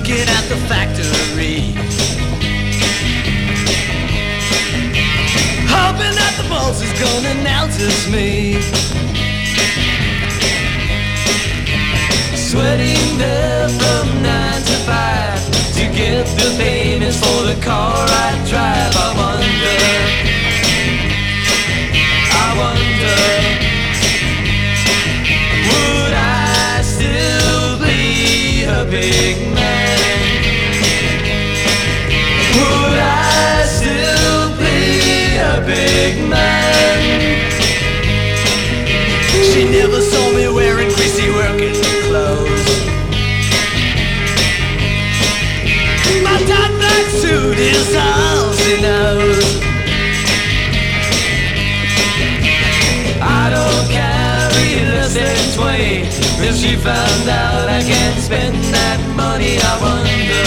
working at the factory, hoping that the boss is gonna notice me. Sweating there from 9 to 5 to get the payments for the car I drive. I wonder, would I still be a big man? Would I still be a big man? She never saw me wearing greasy working clothes. My tight black suit is all she knows. I don't carry less than 20. If she found out I can't spend that money, I wonder,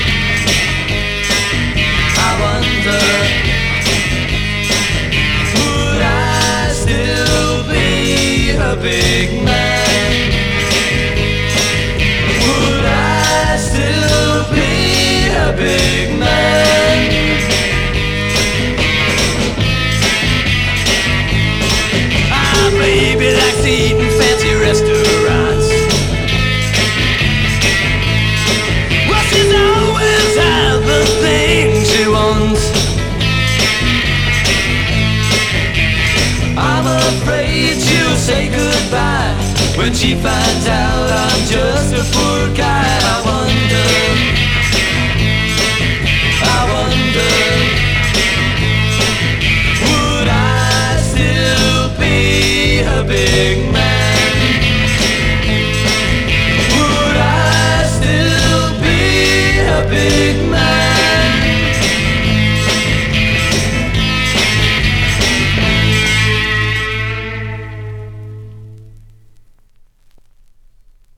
would I still be a big man? Would I still be a big man? Baby likes to eat in fancy restaurants. Well, she's always had the things she wants. I'm afraid she'll say goodbye when she finds out I'm just a poor guy. I wonder,